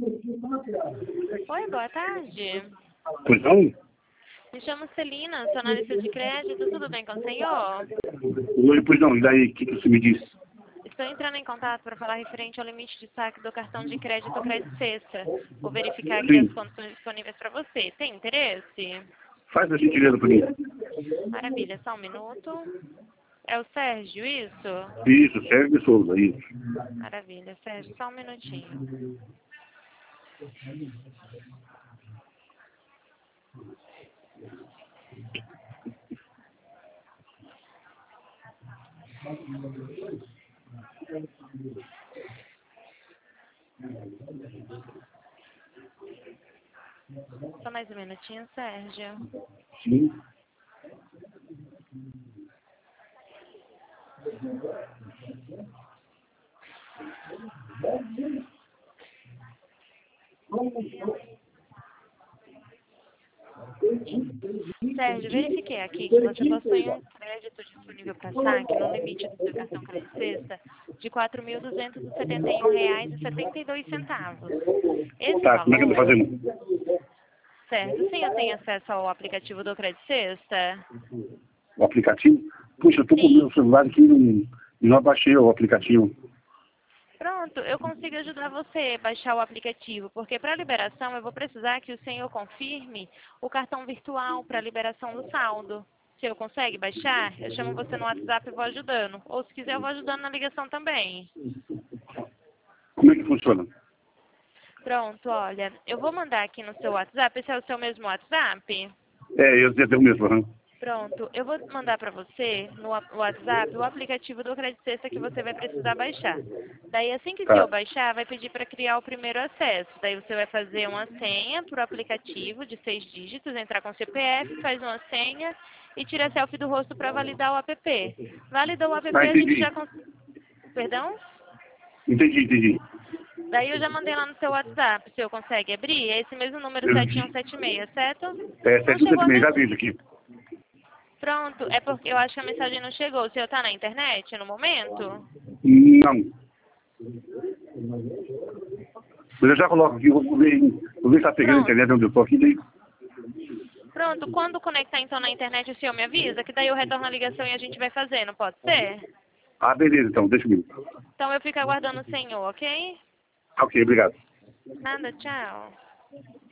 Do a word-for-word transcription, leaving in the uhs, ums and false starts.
Oi, boa tarde. Pois não? Me chamo Celina, sou analista de crédito. Tudo bem com o senhor? Oi, pois não. E daí, o que, que você me disse? Estou entrando em contato para falar referente ao limite de saque do cartão de crédito Crédito Sexta. Vou verificar aqui as Sim. condições disponíveis para você. Tem interesse? Faz a gentileza por mim. Maravilha, só um minuto. É o Sérgio, isso? Isso, Sérgio de Souza, isso. Maravilha, Sérgio, só um minutinho. Só mais um minutinho, Sérgio. Sim. Sérgio, verifiquei aqui que você possui um crédito disponível para saque no limite do seu cartão Crédito Sexta de quatro mil duzentos e setenta e um reais e setenta e dois centavos. Esse Tá, como é que eu tô valor, fazendo? certo, o senhor tem acesso ao aplicativo do Crédito Sexta? O aplicativo? Puxa, eu tô com o meu Sim. celular aqui e não, não abaixei o aplicativo. Pronto, eu consigo ajudar você a baixar o aplicativo, porque para liberação eu vou precisar que o senhor confirme o cartão virtual para liberação do saldo. O senhor consegue baixar? Eu chamo você no WhatsApp e vou ajudando. Ou se quiser eu vou ajudando na ligação também. Como é que funciona? Pronto, olha, eu vou mandar aqui no seu WhatsApp. Esse é o seu mesmo WhatsApp? É, eu dei o mesmo, aham. Pronto, eu vou mandar para você no wa- WhatsApp o aplicativo do Crédito Sexta que você vai precisar baixar. Daí assim que o senhor Tá. baixar, vai pedir para criar o primeiro acesso. Daí você vai fazer uma senha para o aplicativo de seis dígitos, entrar com o C P F, faz uma senha e tira a selfie do rosto para validar o app. Validou o app, Ah, a gente entendi. já... Cons... Perdão? Entendi, entendi. Daí eu já mandei lá no seu WhatsApp, o senhor consegue abrir? É esse mesmo número Eu sete um vi. sete seis, certo? É, Não sete um chegou sete a seis, já mensagem. vi isso aqui. Pronto, é porque eu acho que a mensagem não chegou. O senhor está na internet no momento? Não. Mas eu já coloco aqui, vou vou ver, vou ver se tá pegando a Pronto. internet onde eu tô aqui, daí. Pronto, quando conectar então na internet o senhor me avisa, que daí eu retorno a ligação e a gente vai fazendo, pode ser? Ah, beleza, então, deixa comigo. Então eu fico aguardando o senhor, ok? Ok, obrigado. Nada, tchau.